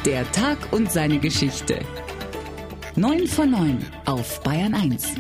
Der Tag und seine Geschichte. 9 von 9 auf Bayern 1.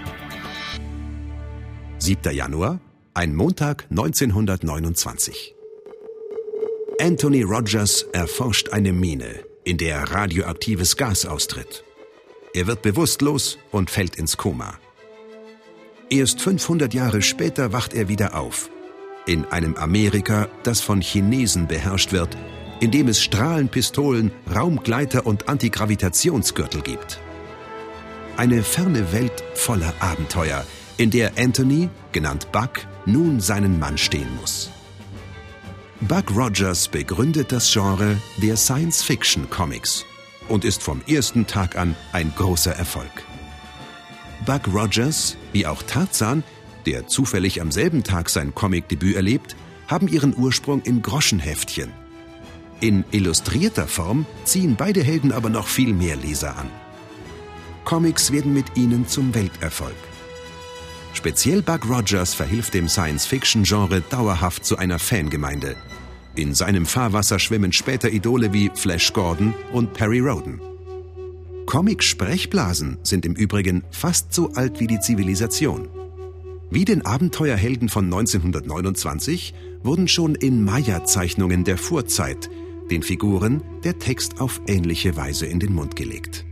7. Januar, ein Montag 1929. Anthony Rogers erforscht eine Mine, in der radioaktives Gas austritt. Er wird bewusstlos und fällt ins Koma. Erst 500 Jahre später wacht er wieder auf. In einem Amerika, das von Chinesen beherrscht wird, in dem es Strahlenpistolen, Raumgleiter und Antigravitationsgürtel gibt. Eine ferne Welt voller Abenteuer, in der Anthony, genannt Buck, nun seinen Mann stehen muss. Buck Rogers begründet das Genre der Science-Fiction-Comics und ist vom ersten Tag an ein großer Erfolg. Buck Rogers, wie auch Tarzan, der zufällig am selben Tag sein Comicdebüt erlebt, haben ihren Ursprung in Groschenheftchen. In illustrierter Form ziehen beide Helden aber noch viel mehr Leser an. Comics werden mit ihnen zum Welterfolg. Speziell Buck Rogers verhilft dem Science-Fiction-Genre dauerhaft zu einer Fangemeinde. In seinem Fahrwasser schwimmen später Idole wie Flash Gordon und Perry Rhodan. Comic-Sprechblasen sind im Übrigen fast so alt wie die Zivilisation. Wie den Abenteuerhelden von 1929 wurden schon in Maya-Zeichnungen der Vorzeit den Figuren der Text auf ähnliche Weise in den Mund gelegt.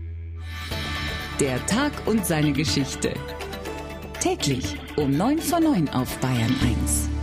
Der Tag und seine Geschichte. Täglich um 9 von 9 auf Bayern 1.